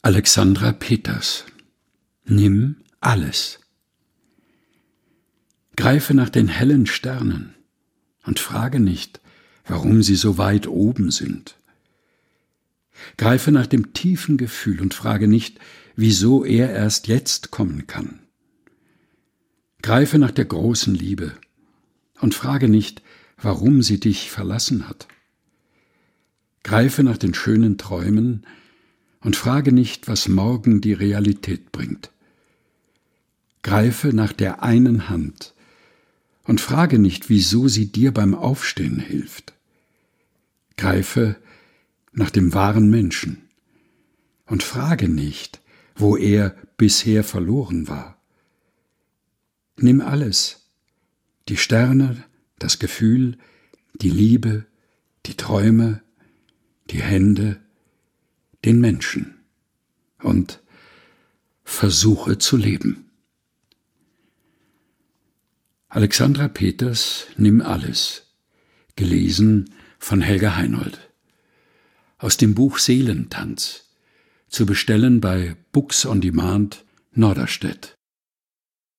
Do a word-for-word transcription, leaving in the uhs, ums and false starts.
Alexandra Peters. Nimm alles. Greife nach den hellen Sternen und frage nicht, warum sie so weit oben sind. Greife nach dem tiefen Gefühl und frage nicht, wieso er erst jetzt kommen kann. Greife nach der großen Liebe und frage nicht, warum sie dich verlassen hat. Greife nach den schönen Träumen und frage nicht, was morgen die Realität bringt. Greife nach der einen Hand und frage nicht, wieso sie dir beim Aufstehen hilft. Greife nach dem wahren Menschen und frage nicht, wo er bisher verloren war. Nimm alles, die Sterne, das Gefühl, die Liebe, die Träume, die Hände, den Menschen und versuche zu leben. Alexandra Peters, Nimm alles. Gelesen von Helga Heinold. Aus dem Buch Seelentanz. Zu bestellen bei Books on Demand, Norderstedt.